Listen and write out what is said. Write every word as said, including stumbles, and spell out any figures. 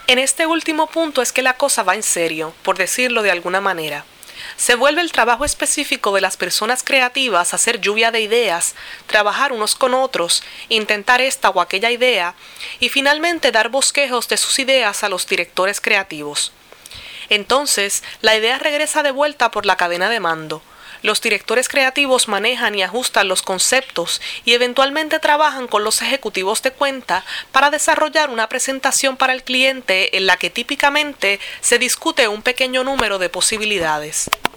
En este último punto es que la cosa va en serio, por decirlo de alguna manera. Se vuelve el trabajo específico de las personas creativas hacer lluvia de ideas, trabajar unos con otros, intentar esta o aquella idea y finalmente dar bosquejos de sus ideas a los directores creativos. Entonces, la idea regresa de vuelta por la cadena de mando. Los directores creativos manejan y ajustan los conceptos y eventualmente trabajan con los ejecutivos de cuenta para desarrollar una presentación para el cliente en la que típicamente se discute un pequeño número de posibilidades.